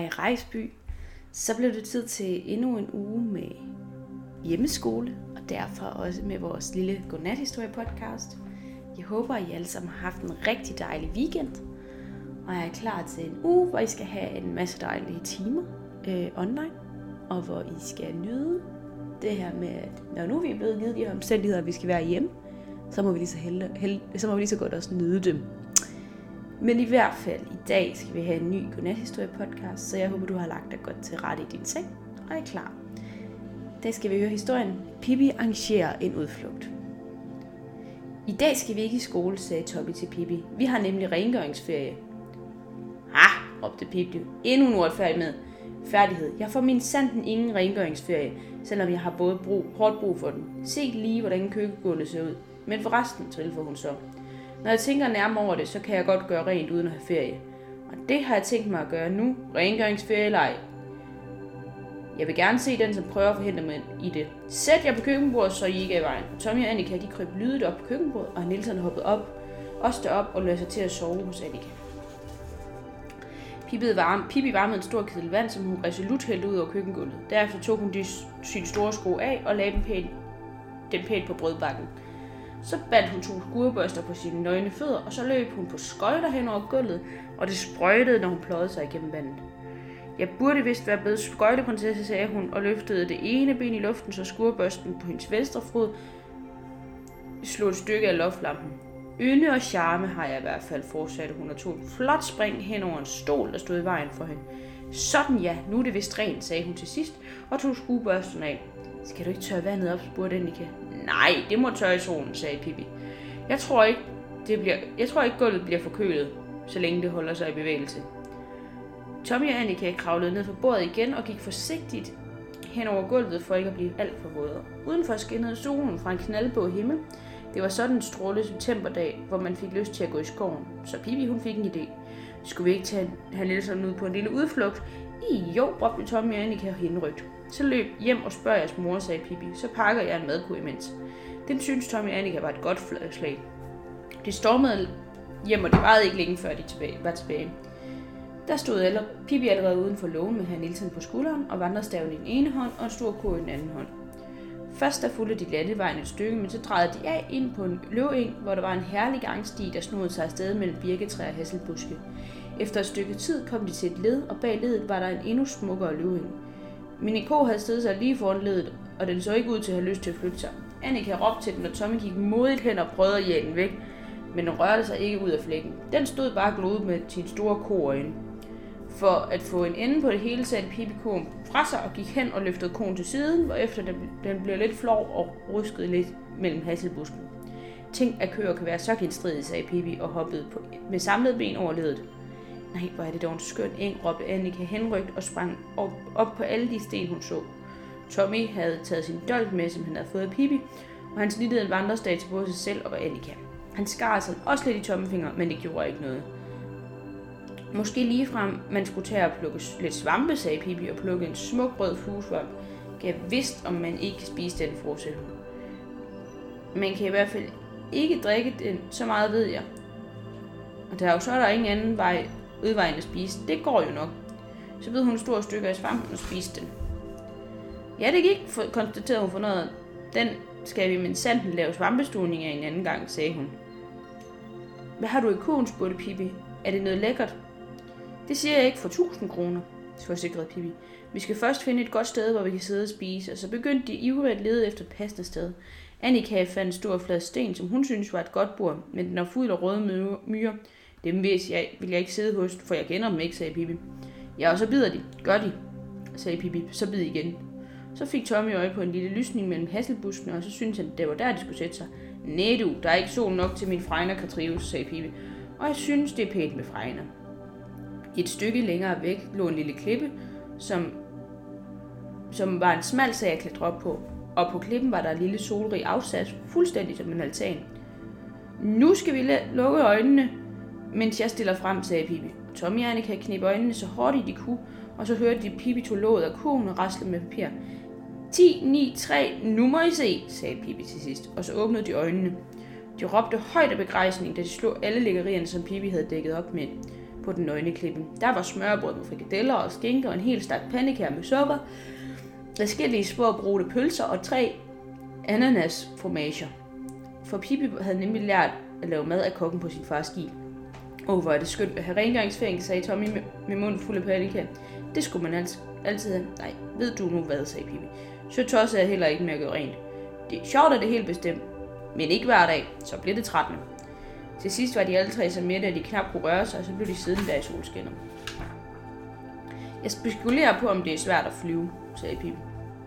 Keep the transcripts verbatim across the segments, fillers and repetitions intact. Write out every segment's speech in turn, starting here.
mig, Rejsby, så blev det tid til endnu en uge med hjemmeskole, og derfor også med vores lille godnathistorie-podcast. Jeg håber, I alle sammen har haft en rigtig dejlig weekend, og jeg er klar til en uge, hvor I skal have en masse dejlige timer øh, online, og hvor I skal nyde det her med, at når nu vi er blevet givet de her omstændigheder, at vi skal være hjemme, så må vi lige så, helde, helde, så må vi lige så godt også nyde dem. Men i hvert fald, i dag skal vi have en ny godnathistorie-podcast, så jeg håber, du har lagt dig godt til rette i din seng, og er klar. I dag skal vi høre historien Pippi arrangerer en udflugt. I dag skal vi ikke i skole, sagde Toppy til Pippi. Vi har nemlig rengøringsferie. Ha, råbte Pippi. Endnu en uretfærdig med færdighed. Jeg får min sanden ingen rengøringsferie, selvom jeg har både brug, hårdt brug for den. Se lige, hvordan køkkengulvet ser ud. Men forresten, tilføjer hun så. Når jeg tænker nærmere over det, så kan jeg godt gøre rent uden at have ferie. Og det har jeg tænkt mig at gøre nu. Rengøringsferie eller ej. Jeg vil gerne se den, som prøver at forhindre mig i det. Sæt jer på køkkenbordet, så I ikke er i vejen. Tommy og Annika, de kryb lydigt op på køkkenbordet, og Nielsen hoppede op, også derop og lagde sig til at sove hos Annika. Pippi varmede en stor kedel vand, som hun resolut hældte ud over køkkengulvet. Derefter tog hun de, sine store sko af og lagde dem pænt, dem pænt på brødbakken. Så bandt hun to skurebørster på sine nøgne fødder, og så løb hun på skøjter hen over gulvet, og det sprøjtede, når hun pløjede sig igennem vandet. Jeg burde vist være blevet skøjteprinsesse, sagde hun, og løftede det ene ben i luften, så skurebørsten på hendes venstre fod slog et stykke af loftlampen. Ynde og charme har jeg i hvert fald, fortsatte hun og tog et flot spring hen over en stol, der stod i vejen for hende. Sådan ja, nu er det vist rent, sagde hun til sidst, og tog skurebørsten af. Skal du ikke tørre vandet op, spurgte Annika. Nej, det må tørre i solen, sagde Pippi. Jeg tror ikke, det bliver, jeg tror ikke gulvet bliver forkølet, så længe det holder sig i bevægelse. Tommy og Annika kravlede ned fra bordet igen og gik forsigtigt hen over gulvet for ikke at blive alt for våde. Udenfor skinnede solen fra en knaldblå himmel. Det var sådan en stråle septemberdag, hvor man fik lyst til at gå i skoven. Så Pippi, hun fik en idé. Skulle vi ikke tage have Nielsen ud på en lille udflugt? I jo, råbte Tommy og Annika henrygt. Så løb hjem og spørg jeres mor, sagde Pippi. Så pakker jeg en madkurv imens. Den synes Tommy og Annika var et godt slag. De stormede hjem, og det varede ikke længe før de tilbage, var tilbage. Der stod eller, Pippi allerede uden for lågen med herr Nielsen på skulderen og vandrestaven i den ene hånd og en stor kurv i den anden hånd. Først der fulgte de landevejen et stykke, men så drejede de af ind på en løveng, hvor der var en herlig gangsti, der snodede sig afsted mellem birketræer og hasselbuske. Efter et stykke tid kom de til et led, og bag ledet var der en endnu smukkere løveng. Miniko havde stedet sig lige foran ledet, og den så ikke ud til at have lyst til at flytte sig. Annika råbte til den, og Tommy gik modigt hen og prøvede at jage den væk, men den rørte sig ikke ud af flækken. Den stod bare glodet med sine store koøjne. For at få en ende på det hele, satte Pippi koen fra sig og gik hen og løftede koen til siden, hvorefter den blev lidt flov og ruskede lidt mellem hasselbusken. Tænk, at køer kan være så genstridige, sagde Pippi og hoppede på, med samlede ben over ledet. Nej, hvor er det dog en skøn eng, råbte Annika henrygt og sprang op, op på alle de sten, hun så. Tommy havde taget sin dolk med, som han havde fået af Pippi, og han snittede en vandrestav til både sig selv og Annika. Han skar sig også lidt i tommelfinger, men det gjorde ikke noget. Måske ligefrem man skulle tage og plukke lidt svampe, sagde Pippi, og plukke en smuk rød fluesvamp. Gav vidst, om man ikke kan spise den, fortsatte hun. Man kan i hvert fald ikke drikke den, så meget ved jeg. Og der er jo så er der ingen anden vej, udvej end at spise. Det går jo nok. Så ved hun store stykker af svampen og spiste den. Ja, det gik, konstaterede hun for noget. Den skal vi med sanden lave svampestuning af en anden gang, sagde hun. Hvad har du i koen, spurgte Pippi. Er det noget lækkert? Det siger jeg ikke for tusind kroner, forsikrede Pippi. Vi skal først finde et godt sted, hvor vi kan sidde og spise, og så begyndte de ivrigt at lede efter et passende sted. Annika fandt en stor flad sten, som hun syntes var et godt bord, men den var fuld af røde myrer. Dem vil jeg, vil jeg ikke sidde hos, for jeg kender dem ikke, sagde Pippi. Ja, og så bider de. Gør de, sagde Pippi. Så bid igen. Så fik Tommy øje på en lille lysning mellem hasselbuskene, og så syntes han, at det var der, de skulle sætte sig. Næh du, der er ikke sol nok til min fregner kan trives, sagde Pippi. Og jeg synes, det er pænt med fregner. Et stykke længere væk lå en lille klippe, som, som var en smal sag at klatre op på. Og på klippen var der en lille solrig afsat, fuldstændig som en altan. Nu skal vi lukke øjnene, mens jeg stiller frem, sagde Pippi. Tommy og Annika knep øjnene så hurtigt de kunne, og så hørte de Pippi tog låget af kurven og raslede med papir. ti, ni, tre, nu må I se, sagde Pippi til sidst, og så åbnede de øjnene. De råbte højt af begejstning, da de slog alle lækkerierne, som Pippi havde dækket op med. på den nøgne klippe. Der var smørbrød med frikadeller og skinke og en hel stak pandekager med sukker, forskellige små brugte pølser og tre ananasfromager. For Pippi havde nemlig lært at lave mad af kokken på sin fars skib. Åh, hvor er det skønt at have rengøringsfængsel, sagde Tommy med, med munden fuld af pandekager. Det skulle man altid, altid have. Nej, ved du nu hvad, sagde Pippi. Så tosset er heller ikke med at gøre rent. Det er sjovt, at det helt bestemt, men ikke hver dag, så bliver det trættende. Til sidst var de alle tre så mætte, at de knap kunne røre sig, og så blev de siddende der i solskinnet. Jeg spekulerer på, om det er svært at flyve, sagde Pippi,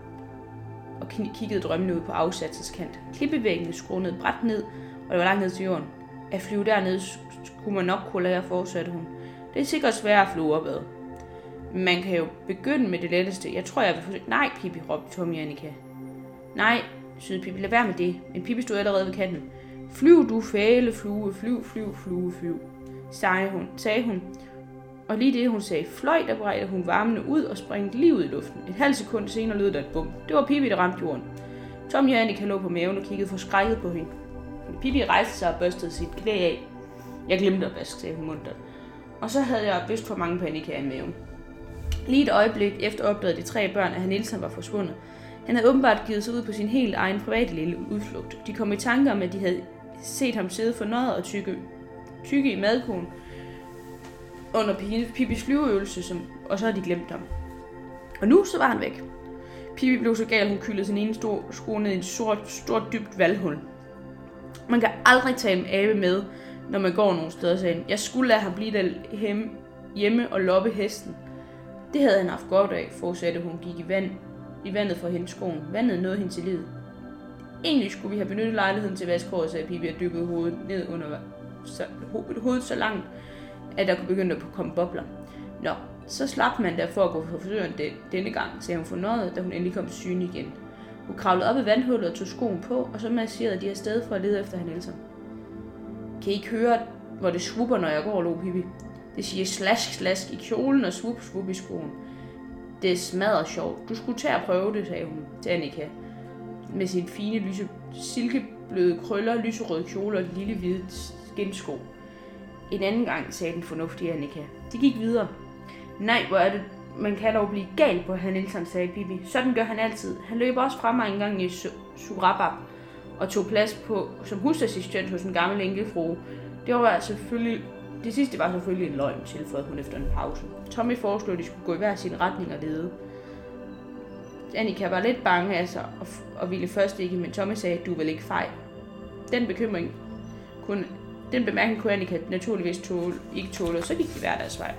og kiggede drømmende ud på afsatseskant. Klippevæggene skrånede bræt ned, og det var langt ned til jorden. At flyve dernede skulle man nok kunne lære, fortsatte hun. Det er sikkert svært at flyve opad. Man kan jo begynde med det letteste. Jeg tror, jeg vil forsøge. Nej, Pippi, råbte Tommy og Annika. Nej, søde Pippi, lad være med det. Men Pippi stod allerede ved kanten. Flyv, du fæle flue, flyv, flyv, flue, flyv, sagde hun, sagde hun. Og lige det, hun sagde fløj, der bredte hun varmene ud og springte lige ud i luften. Et halvt sekund senere lød der et bum. Det var Pippi, der ramte jorden. Tommy og Annika lå på maven og kiggede forskrækket på hende. Pippi rejste sig og børstede sit knæ af. Jeg glemte at vaske, sagde hun muntert. Og så havde jeg vist for mange pandekager i maven. Lige et øjeblik efter opdagede de tre børn, at han Nielsen var forsvundet. Han havde åbenbart givet sig ud på sin helt egen private lille udflugt. De kom i tanke om, at de havde set ham sidde fornøjet og tykke, tykke i madkonen under Pippis flyveøvelse, som, og så havde de glemt ham. Og nu så var han væk. Pippi blev så gal, hun kyldede sin ene store sko ned i en sort, stort, dybt valghul. Man kan aldrig tage en abe med, når man går nogle steder, sagde han. Jeg skulle lade ham blive der hjemme og loppe hesten. Det havde han haft godt af, fortsatte hun, gik i, vand, i vandet for hendes skoen. Vandet nåede hende til livet. Egentlig skulle vi have benyttet lejligheden til vaskehåret, sagde Pippi og dykkede hovedet ned under så, hovedet så langt, at der kunne begynde at komme bobler. Nå, så slap man der for at gå for frisøren denne gang, sagde hun fornøjet, da hun endelig kom til syne igen. Hun kravlede op i vandhullet og tog skoen på, og så marcherede de afsted for at lede efter han Nielsen. Kan I ikke høre, hvor det swupper, når jeg går, lå Pippi? Det siger slask, slask i kjolen og svup, svup i skoen. Det er smadret sjovt. Du skulle tage at prøve det, sagde hun til Annika. Med sine fine, lyse, silkebløde krøller, lyserøde kjole og lille hvide skinsko. En anden gang, sagde den fornuftige Annika. De gik videre. Nej, hvor er det. Man kan dog blive gal på han Nielsen, sagde Pippi. Sådan gør han altid. Han løb også fra mig en gang i Surabab og tog plads på som husassistent hos en gammel enkefrue. Det var selvfølgelig Det sidste var selvfølgelig en løgn, tilføjede hun efter en pause. Tommy foreslog, at de skulle gå i hver sin retning og lede. Annika var lidt bange af sig og, og ville først ikke, men Tommy sagde, at du vil ikke fejl. Den bekymring kunne, den bemærkning kunne Annika naturligvis tåle, ikke tåle, og så gik de hver deres vej.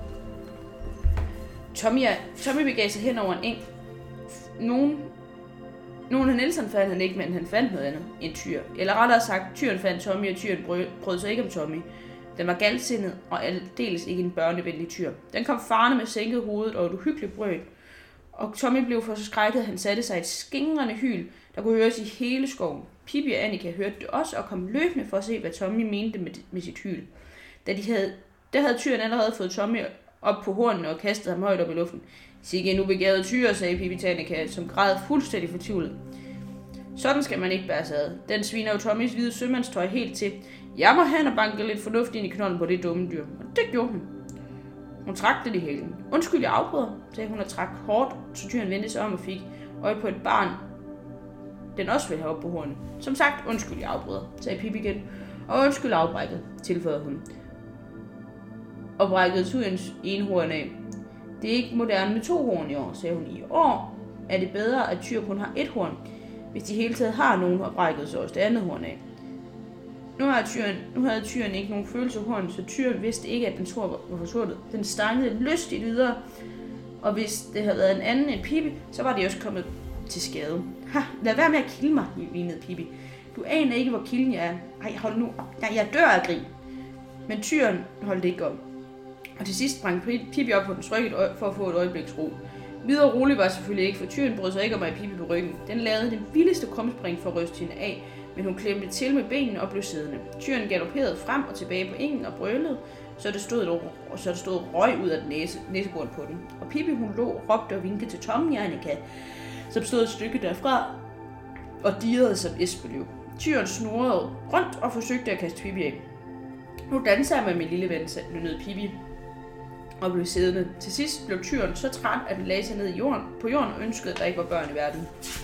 Tommy, Tommy begav sig hen over en eng. Nogen, nogen af Nielsen fandt han ikke, men han fandt noget andet. En tyr. Eller rettere sagt, tyren fandt Tommy, og tyren brød, brød sig ikke om Tommy. Den var galsindet og aldeles ikke en børnevenlig tyr. Den kom farne med sænket hovedet og et uhyggeligt brøl. Og Tommy blev for så skrækket, at han satte sig et skingrende hyl, der kunne høres i hele skoven. Pippi og Annika hørte det også og kom løbende for at se, hvad Tommy mente med, med sit hyl. Da de havde, der havde tyren allerede fået Tommy op på hornene og kastet ham højt op i luften. Sikke en ubegavet tyr, sagde Pippi til Annika, som græd fuldstændig fortvivlet. Sådan skal man ikke bære sig ad. Den sviner jo Tommys hvide sømandstøj helt til. Jeg må hen og banke lidt fornuft ind i knolden på det dumme dyr. Og det gjorde hun. Hun trak det i hælen. Undskyld, jeg afbryder, sagde hun og trak hårdt, så tyren vendte sig om og fik øje på et barn, den også ville have op på hornet. Som sagt, undskyld, jeg afbryder, sagde Pippi igen. Og undskyld afbrækket, tilføjede hun. Og brækkede tyrens ene horn af. Det er ikke moderne med to horn i år, sagde hun. I år er det bedre, at tyr kun har et horn, hvis de hele taget har nogen, og brækket så også det andet horn af. Nu havde, tyren, nu havde tyren ikke nogen følelse af horn, så tyren vidste ikke, at den tror var forsvundet. Den stankede lystigt videre, og hvis det havde været en anden end Pippi, så var de også kommet til skade. Ha, lad være med at kilde mig, vinede Pippi. Du aner ikke, hvor kilden jeg er. Ej, hold nu op. Nej, jeg dør af grin. Men tyren holdt ikke op. Og til sidst sprang Pippi op på den rygget for at få et øjebliks ro. Videre roligt var selvfølgelig ikke, for tyren brød sig ikke om at Pippi på ryggen. Den lavede den vildeste krumspring for at ryste hende af, men hun klemte til med benene og blev siddende. Tyren galopperede frem og tilbage på engen og brølede, så det stod, og så det stod røg ud af næse, næsebordet på den. Og Pippi hun lå og råbte og vinkede til Tommy og Annika, som stod et stykke derfra og dirrede som esbeløv. Tyren snurrede rundt og forsøgte at kaste Pippi af. Nu danser jeg med min lille ven, lønnede Pippi og blev siddende. Til sidst blev tyren så træt, at den lagde sig ned i jorden, på jorden og ønskede, at der ikke var børn i verden.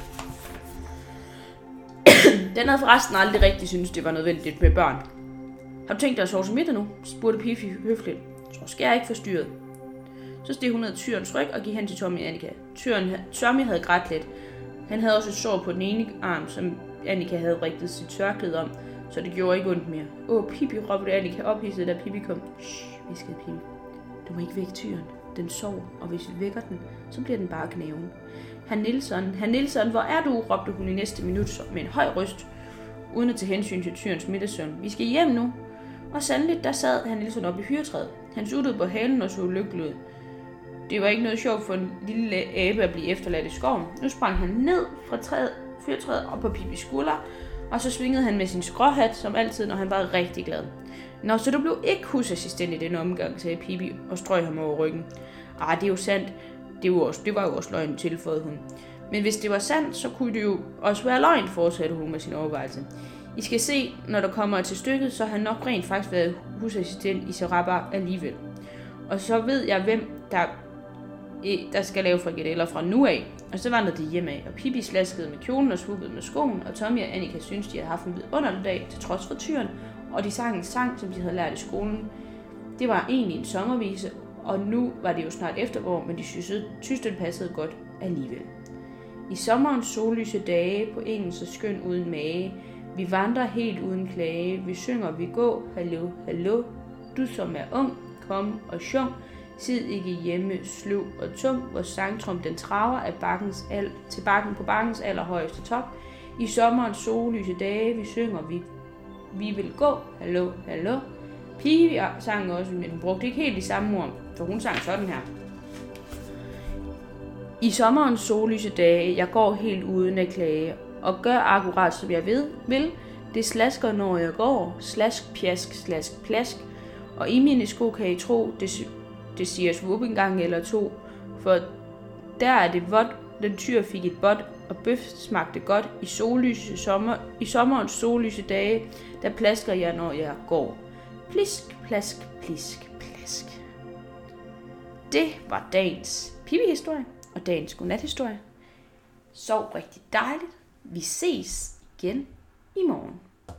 Den havde forresten aldrig rigtig syntes, det var nødvendigt med børn. Har du tænkt dig at sove til middag nu? Spurgte Pippi høfligt. Så skal jeg ikke forstyrret. Så steg hun ned tyrens ryg og gik hen til Tommy og Annika. Tyren, Tommy havde grædt lidt. Han havde også et sår på den ene arm, som Annika havde rigtet sit tørklæde om, så det gjorde ikke ondt mere. Åh, Pippi, råbte Annika ophidset, da Pippi kom. Shh, viskede Pippi. Du må ikke vække tyren. Den sover, og hvis vi vækker den, så bliver den bare knæven. Herr Nielsen, herr Nielsen, hvor er du? Råbte hun i næste minut med en høj røst, uden at tage hensyn til tyrens middagssøvn. Vi skal hjem nu. Og sandelig, der sad herr Nielsen oppe i hyretræet. Han suttede på halen og så lykkelig ud. Det var ikke noget sjovt for en lille abe at blive efterladt i skoven. Nu sprang han ned fra træet, fyrtræet op på Pippis skulder, og så svingede han med sin skråhat, som altid, når han var rigtig glad. Nå, så du blev ikke husassistent i den omgang, sagde Pippi og strøg ham over ryggen. Ah, det er jo sandt. Det var, også, det var jo også løgn, tilføjede hun. Men hvis det var sandt, så kunne det jo også være løgn, fortsatte hun med sin overvejelse. I skal se, når der kommer til stykket, så har han nok rent faktisk været husassistent i Saraba alligevel. Og så ved jeg, hvem der, der skal lave frikadeller fra nu af. Og så vandrede de hjemad, og Pippi slaskede med kjolen og svuppede med skoen, og Tommy og Annika syntes, de havde haft en vidunderlig dag, til trods for tyren, og de sang en sang, som de havde lært i skolen. Det var egentlig en sommervise, og nu var det jo snart efterår, men de syntes, den passede godt alligevel. I sommerens sollyse dage, på engelsk og skøn uden mage, vi vandrer helt uden klage, vi synger, vi går, hallo, hallo, du som er ung, kom og sjung, sid ikke hjemme, sløv og tung, hvor sangtrum den traver af bakkens al, til bakken på bakkens allerhøjeste top. I sommerens sollyse dage, vi synger, vi, vi vil gå, hallo, hallo. Pippi sang også, men hun brugte ikke helt de samme ord, for hun sang sådan her. I sommerens sollyse dage, jeg går helt uden at klage, og gør akkurat som jeg ved, vil. Det slasker, når jeg går, slask, pjask, slask, plask, og i mine sko kan I tro, det, det siger svup en gang eller to, for der er det vådt, den tyr fik et bot, og bøf smagte godt i, sollyse sommer, i sommerens sollyse dage, der plasker jeg, når jeg går. Plisk, plask, plisk, plask. Det var dagens Pippi-historie og dagens godnat-historie. Sov rigtig dejligt. Vi ses igen i morgen.